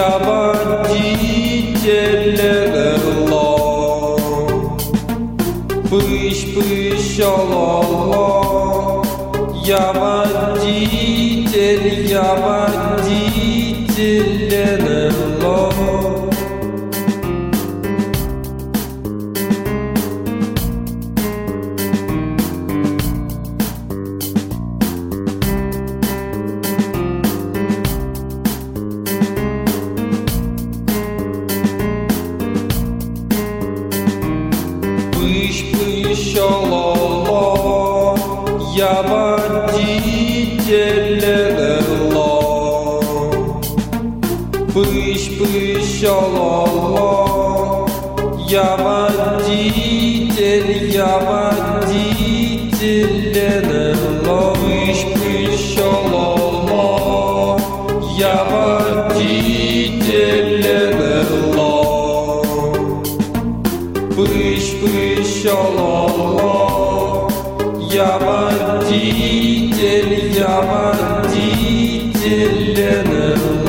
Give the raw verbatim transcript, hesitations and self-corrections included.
я водитель ла-ла. Пыщ-пыщ, ла-ла. Я водитель, я водитель ла-ла. Пыщ-пыщ, ла-ла. Я водитель ла-ла. Пыщ-пыщ, ла-ла. Я водитель, я водитель ла-ла. Пыщ-пыщ, ла-ла. Я водитель ла-ла. Пыщ-пыщ, ла-ла. Я водитель, я водитель ла-ла.